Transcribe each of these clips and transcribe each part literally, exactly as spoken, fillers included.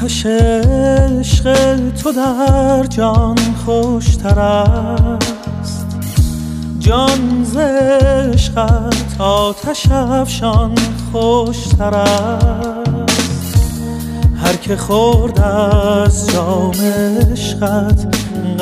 آتش عشق تو در جان خوشتر است، جان ز عشقت آتش افشان خوشتر است. هر که خورد از جام عشقت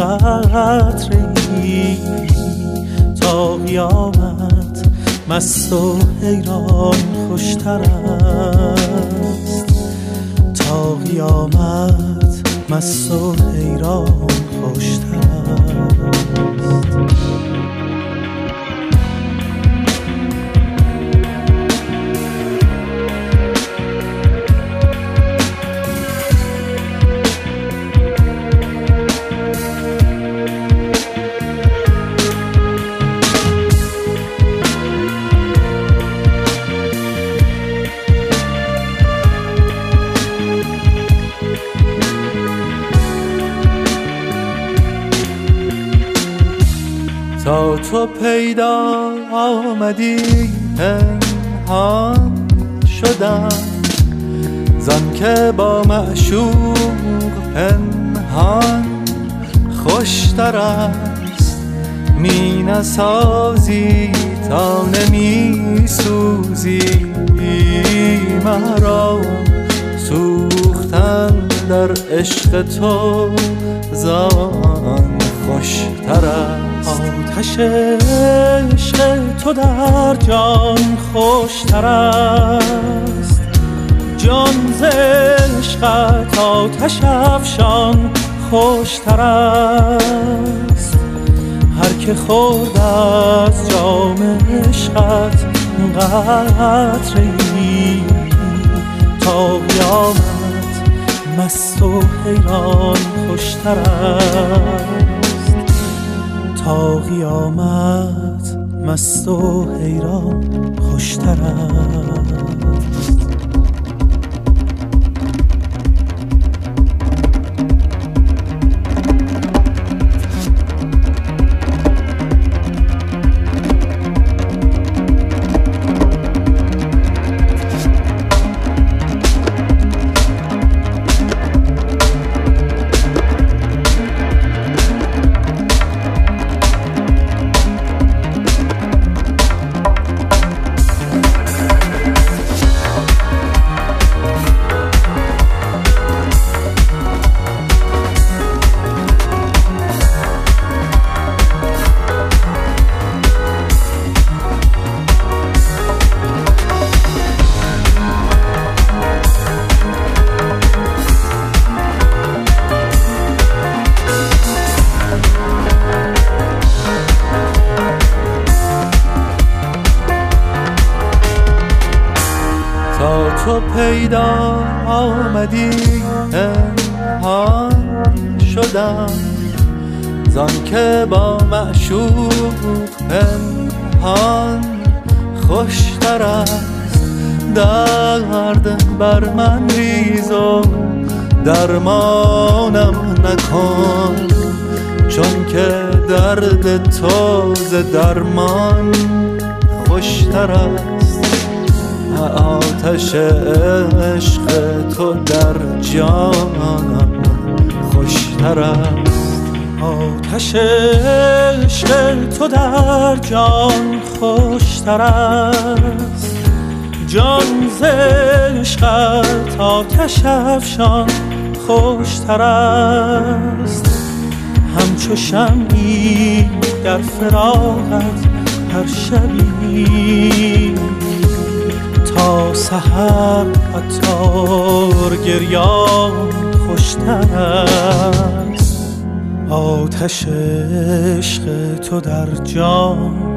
قطره‌ای تا قیامت مست و حیران خوشتر است، تا قیامت مست و حیران خوشتر است. تا تو پیدا آمدی پنهان شدم، زان که با معشوق پنهان خوشتر است. می نسازی تا نمی سوزی مرا، سوختن در عشق تو زان خوشتر است. آتش عشق تو در جان خوشتر است، جان ز عشقت آتش افشان خوشتر است. هر که خورد از جام عشقت قطره‌ای تا قیامت مست و حیران خوشتر است، تا قیامت مست و حیران خوشتر است. تا تو پیدا آمدی پنهان شدم، زان که با معشوق پنهان خوشتر است. درد بر من ریز و درمانم نکن، چون که درد تو ز درمان خوشتر است. آتش عشق تو در جانم خوشتر است، آتش عشق تو در جان خوشتر است، جان ز عشقت آتش افشان خوشتر است. همچو شمعی در فراقت هر شبی تا سحر عطار گریان خوشتر است. آتش عشق تو در جان